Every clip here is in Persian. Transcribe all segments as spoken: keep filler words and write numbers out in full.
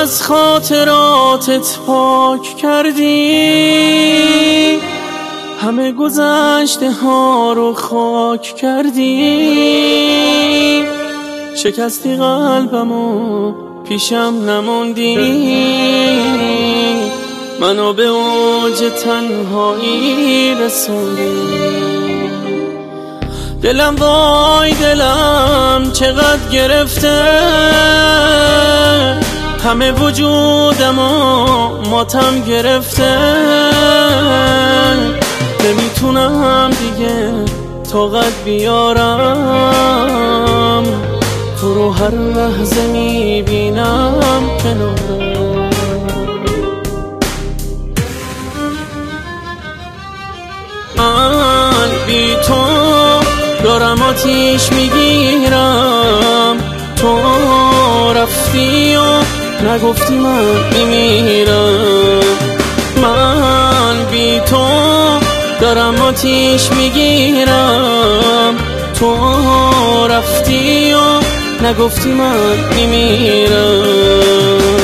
از خاطراتت پاک کردی، همه گذشته ها رو خاک کردی، شکستی قلبمو پیشم نموندی، منو به اوج تنهایی رسوندی. دلم وای دلم چقدر گرفته، همه وجودمو ماتم گرفته، نمیتونم دیگه طاقت بیارم، تو رو هر لحظه میبینم کنارم. من بی تو دارم آتیش میگیرم، تو رفتی و نگفتی من میمیرم. من بی تو دارم آتیش میگیرم، تو رفتی و نگفتی من میمیرم.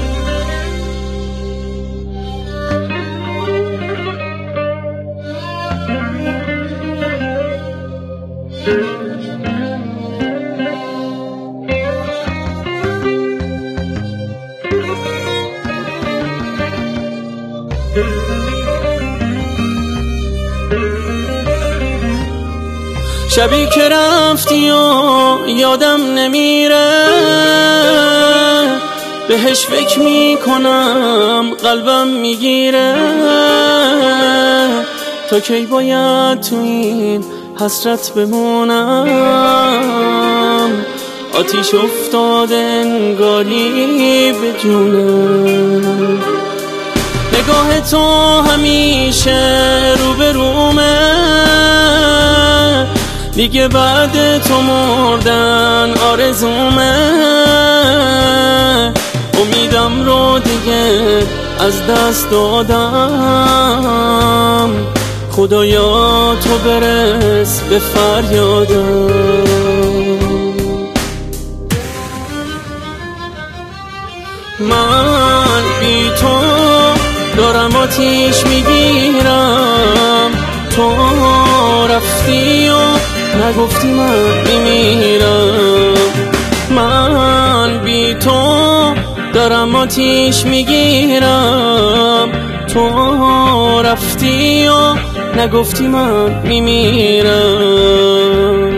شبی که رفتی و یادم نمیره، بهش فکر میکنم قلبم میگیره، تا کی باید تو این حسرت بمونم، آتیش افتاده انگاری به جونم. نگاه تو همیشه رو به رومه، دیگه بعد تو مردن آرزومه، امیدم رو دیگه از دست دادم، خدایا تو برس به فریادم. من بی تو دارم آتیش میگیرم، تو رفتی و نگفتی من میمیرم. من بی تو دارم آتیش میگیرم، تو رفتی و نگفتی من میمیرم.